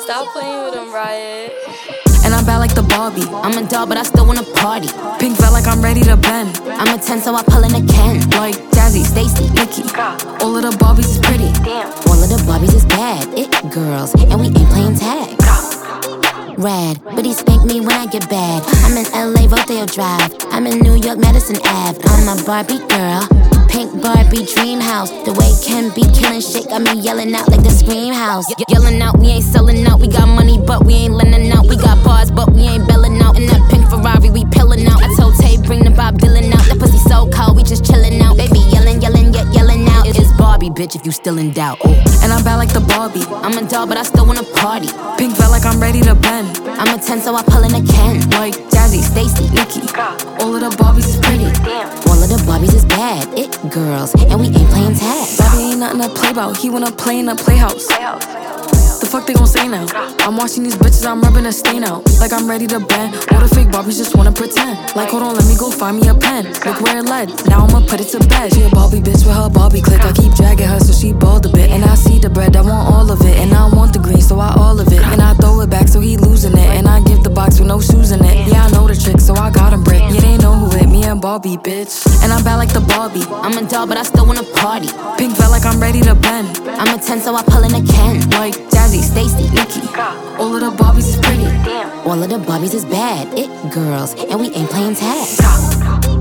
Stop playing with him, Riot. And I'm bad like the Barbie. I'm a doll, but I still wanna party. Pink felt like I'm ready to bend. I'm a 10, so I pull in a Ken. Like Jazzy, Stacy, Nikki. All of the Barbies is pretty. All of the Barbies is bad. It girls, and we ain't playing tag. Rad, but he spank me when I get bad. I'm in LA, Rodeo Drive. I'm in New York, Madison Ave. I'm a Barbie girl. Pink Barbie dream house. The way Ken be killing shit got me yelling out like the Scream House. Yelling out, we ain't selling out. We got money, but we ain't lending out. We got bars, but we ain't belling out. In that pink Ferrari, we pillin' out. I told Tay, bring the Bob Dylan out. That pussy so cold, we just chillin' out. Baby yelling, yelling, yet yelling out. It's Barbie, bitch, if you still in doubt. Ooh. And I'm bad like the Barbie. I'm a doll, but I still wanna party. Pink felt like I'm ready to bend. I'm a 10, so I pull in a Ken. Like Jazzy, Stacy, Nikki. All of the Barbies is pretty. All of the Barbies is bad. It girls, and we ain't playing tag. Bobby ain't nothing to play about. He wanna play in a playhouse. The fuck they gon' say now? I'm watching these bitches, I'm rubbing a stain out. Like I'm ready to bend. All the fake Barbies just wanna pretend. Like hold on, let me go find me a pen. Look where it led, now I'ma put it to bed. She a Barbie bitch with her Barbie click. I keep dragging her so she bald a bit. And I see the bread, I want all of it. And I want the green, so I all of it. And I throw it back so he losing it. And I give the box with no shoes in it. Yeah, I know the trick, so I got him brick. Yeah, they know who it, me and Barbie, bitch. And I'm bad like the Barbie. I'm a doll, but I still wanna party. Pink felt like I'm ready to bend. I'm a 10, so I pull in a Ken. Like Jazzy, Stacy, Nikki. All of the Barbies is pretty. All of the Barbies is bad. It girls, and we ain't playing tag.